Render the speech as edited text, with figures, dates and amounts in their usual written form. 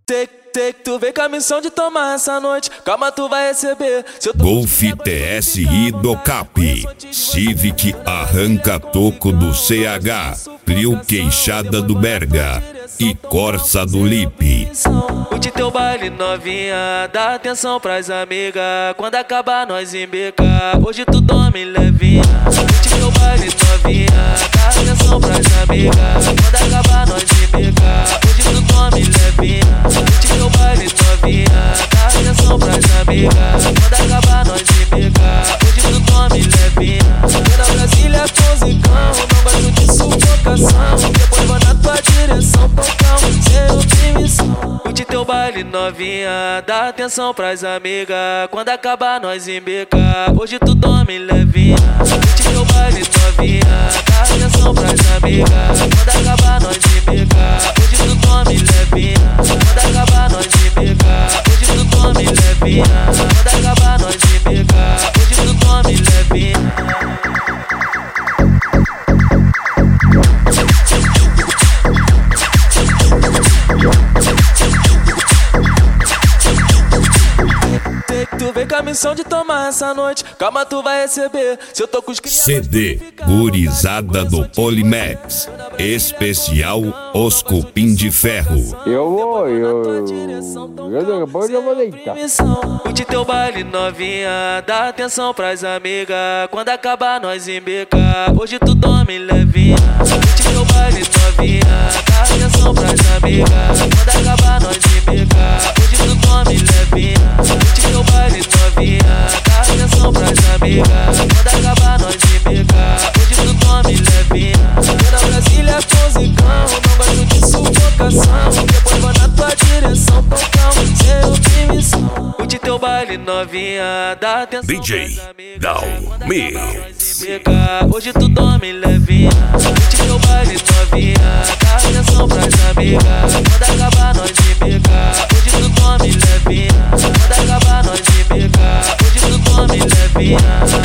Tu vem com a missão de tomar essa noite, calma tu vai receber. Golf TSI do Cap, Civic arranca toco do CH, Clio queixada do Berga e Corsa do Lipe. Curte teu baile novinha, dá atenção pras amigas, quando acabar nós embeca, hoje tu dorme levinha. Curte teu baile novinha, dá atenção pras amigas, quando acabar nós embeca, hoje tu dorme levinha. Curte teu baile novinha, dá atenção pras amigas, quando acabar nós embeca, hoje tu dorme levinha. Pela Brasília com zicão, não gosto de sufocação, depois vou na tua direção, pocão, sem oprimição. Curte teu baile novinha, dá atenção pras amigas, quando acabar nós embeca, hoje tu dorme levinha. Curte teu baile novinha, dá atenção pras amigas, quando acabar nós embeca, hoje tu dorme levinha. Quando acabar nós embeca, hoje tu dorme levinha. Quando acabar nós embeca, hoje tu dorme levinha. Tu vem com a missão de tomar essa noite, calma tu vai receber. Se eu tô com os CD Gurizada do Polimex, especial Os Cupim de Ferro. Depois eu vou deitar. Curte teu baile novinha, dá atenção pras amigas, quando acabar nós embeca, hoje tu dorme levinha. Curte teu baile novinha, dá atenção pras amigas, quando acabar nós embeca, hoje tu dorme levinha. Curte teu baile novinha, dá atenção pras amigas, quando acabar nós embeca, hoje tu dorme levinha. Pela Brasília com zicão, não gosto de sufocação, depois vou na tua direção, pocão, sem oprimição. Curte teu baile novinha, dá atenção DJ Dal Mix. Hoje tu dorme levinha. Curte teu baile novinha, dá atenção pras amigas, quando acabar nós embeca, hoje tu dorme levinha. Quando acabar nós embeca, hoje tu dorme levinha.